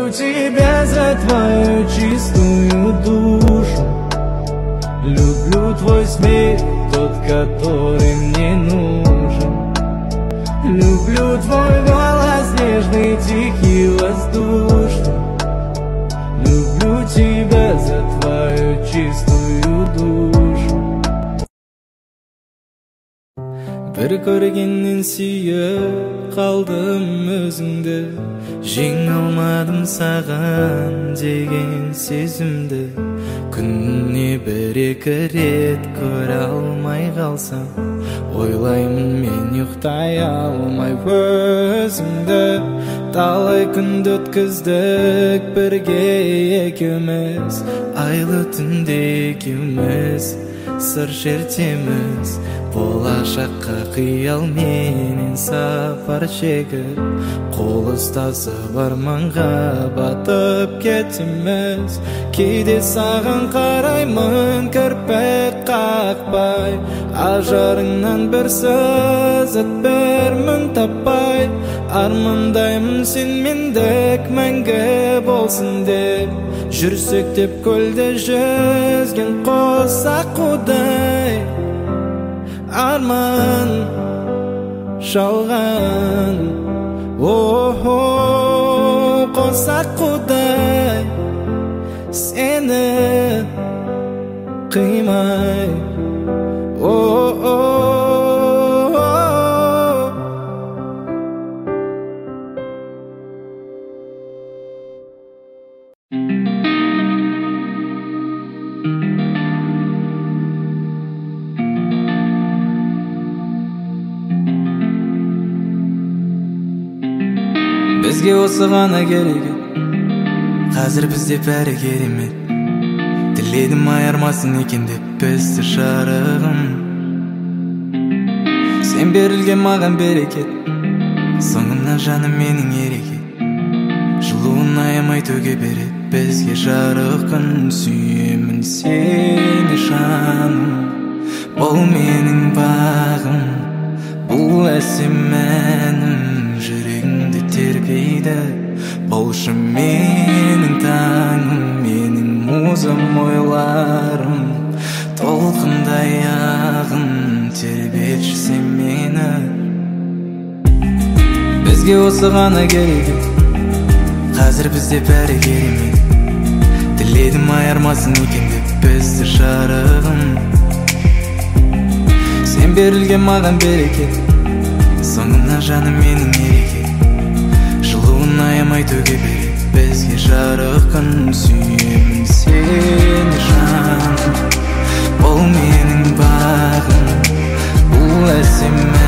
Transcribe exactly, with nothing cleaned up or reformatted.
Люблю тебя за твою чистую душу. Люблю твой смех, тот, который мне нужен. Люблю твой голос нежный, тихий, воздушный. Люблю тебя за твою чистую душу. Bir көргеннен сүйіп қалдым өзіңді, жеңе алмадым саған деген сезімді. Күніне бір-екі рет көре алмай қалсам, ойлаймын мен ұйықтай алмай өзімді. Талай күнді өткіздік бірге екеуміз, айлы түнде екеуміз сыр шертеміз. Болашаққа қиял менен сапар шегіп, қол ұстасып арманға батып кетеміз. Кейде саған қараймын кірпік қақпай, ажарыңнан бір сызат бір мін таппай. Армандаймын сен мендік мәңгі болсын деп, жүрсек деп көлде жүзген қос аққудай. Арман шалған, о-о, қос аққудай, сені қимай, о-о. Бізге осы ғана керек, қазір бізде бәрі керемет. Тіледім айырмасын екен деп бізді шарығым. Сен берілген маған берекет, соңымнан жаным менің ерекет. Жылуын аямай төге берет бізге жарық күн. Сүйемін сені жаным, бұл менің бағым, бұл әсем әнім. Жүрегімді тербейді, болшы менің таңым, менің музам ойларым. Толқындай ағын тербетші сен мені. Бізге осы ғана керек, қазір бізде бәрі керемет. Тіледім айырмасын екен деп бізді шарығым. Сен берілген маған берекет, соңымнан жаным менің ерекет. Жылуын аямай төге берет бізге жарық күн. Сүйемін сені жаным, бұл менің бағым, бұл әсем